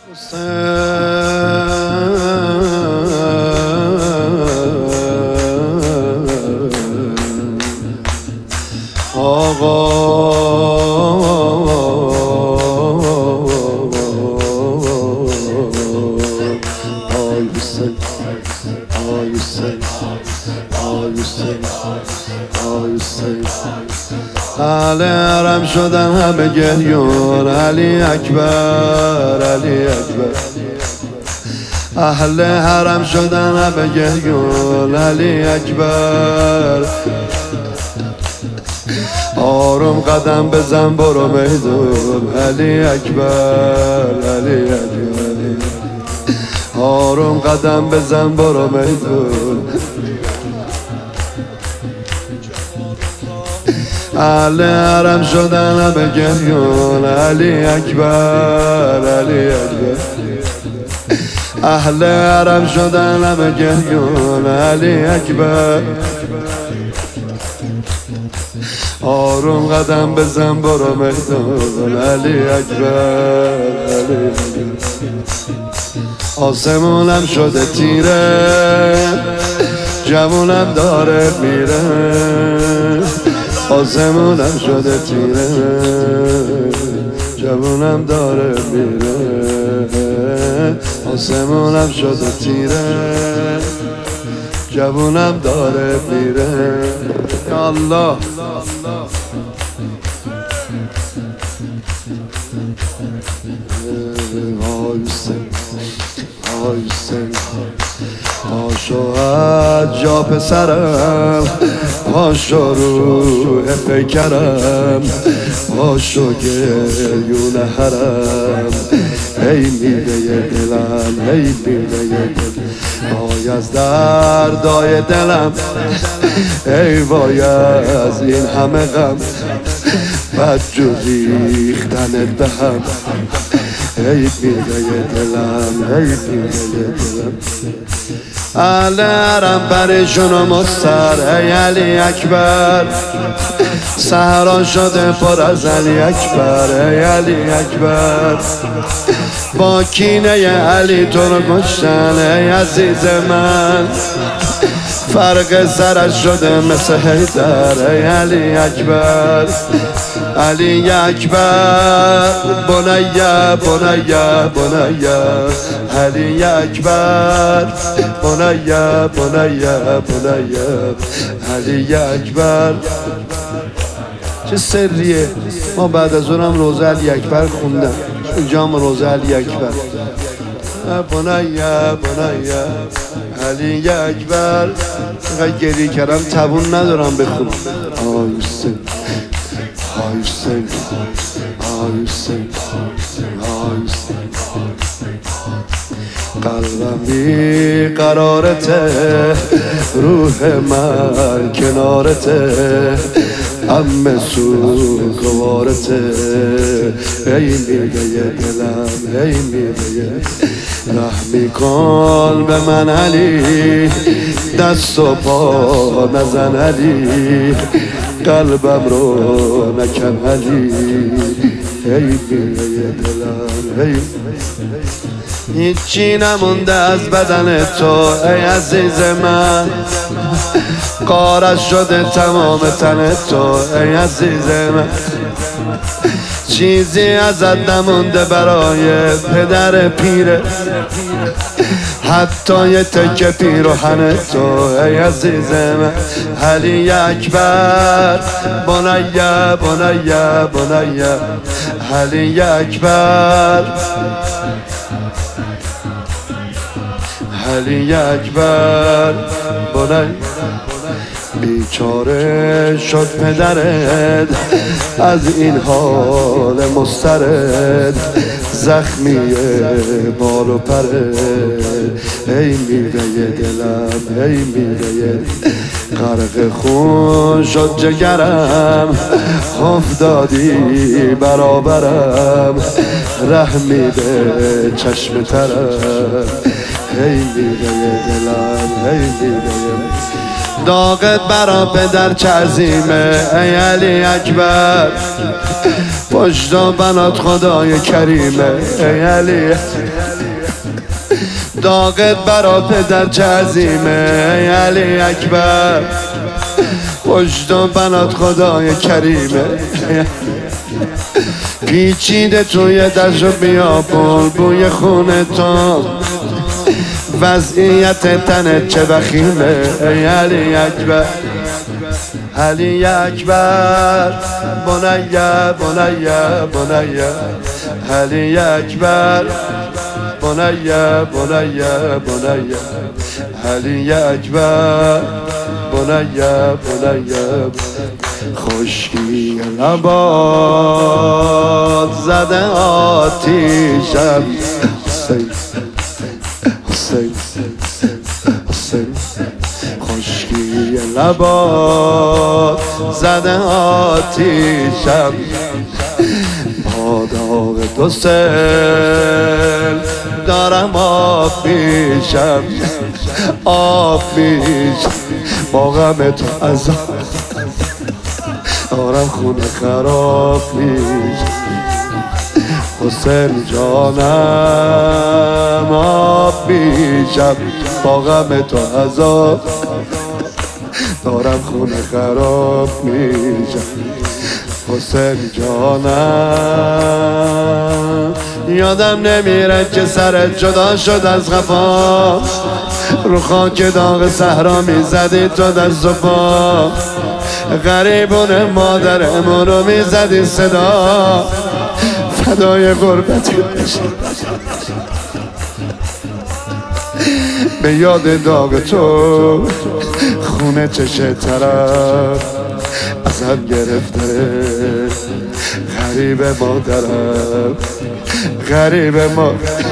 آقا آی حسین آی حسین آی حسین آی حسین اهل حرم شدن همه گریون علی اکبر علی اکبر اهل حرم شدن همه گریون علی اکبر آروم قدم بزن برو میدون علی اکبر علی اکبر آروم قدم بزن برو میدون اهل حرم شدن همه گریون علی اکبر علی اکبر اهل حرم شدن همه گریون علی اکبر آروم قدم بزن برو میدون علی اکبر علی اکبر آسمونم شده تیره جوونم داره میره آسمونم شده تیره جوونم داره میره آسمونم شده تیره جوونم داره میره یا الله آی حسین آی حسین پاشو از جا پسرم پاشو روح پیکرم پاشو گریون حرم ای میده دلم ای میده دلم وای از دردای دلم ای وای از این همه غم بدجور ریختنت به هم ای میده دلم ای میده دلم اهل حرم برشون و مستر ای علی اکبر صحرا شده پر از علی اکبر ای علی اکبر با کینه علی تو رو کشتن ای عزیز من فرق سرش شده مثل حیدر ای علی اکبر علی اکبر بنیا بنیا بنیا علی اکبر بنیا بنیا بنیا علی اکبر چه سریه ما بعد از اونم روزه علی اکبر خوندم اینجا هم روزه علی اکبر بنیا بنیا علی اکبر اینقدر گریه کردم توان ندارم بخونم آی حسین آی حسین آی حسین آی حسین قلبم بی قرارته روح من کنارته همه سوگوارته ای میده دلم ای میده رحمی کن به من علی دست و پا نزن علی قلبم رو نکن علی ای میده دلم ای هیچی نمونده از بدن تو ای عزیز من قارش شده تمام تن تو ای عزیز من چیزی ازت نمونده برای پدر پیره حتی یه تکه پیراهن تو ای عزیز من علی اکبر بنیا بنیا بنیا علی اکبر علی اکبر بنیا بیچاره شد پدرت از این حال مضطرد زخمی بال و پرت ای میوه دلم ای میوه غرق خون شد جگرم افتادی برابرم رحمی به چشم ترم ای میوه دلم ای میوه داغت برا پدر چه عظیمه ای علی اکبر پشت و بنات خدای کریمه ای علی داغت برا پدر چه عظیمه ای علی اکبر، پشت و بنات خدای کریمه. پیچیده توی دشت و بیابون بوی خونه تو، وضعیت تنت چه وخیمه ای علی اکبر. علی اکبر بنیه بنیه بنیه، علی اکبر بنیه بنیه بنیه، علی اکبر بنیه بنیه. خشکی لبات زده آتیشم، حسین حسین حسین. خشکی لبات زده آتیشم، با داغ دو سل دارم آب میشم، آب میشم. با غم تو عذاب دارم خونه خراب میشم. حسین جانم آب میشم، با غم تو عذاب دارم خونه خراب میشم. حسین جانم یادم نمیره که سرت جدا شد از غفا، رو خاک داغ صحرا میزدی تو دست و پا، غریبون مادرمون رو میزدی صدا، فدای غربتی به یاد داغ تو خونه چشه طرف ازم گرفته، غریب مادرم غریب ما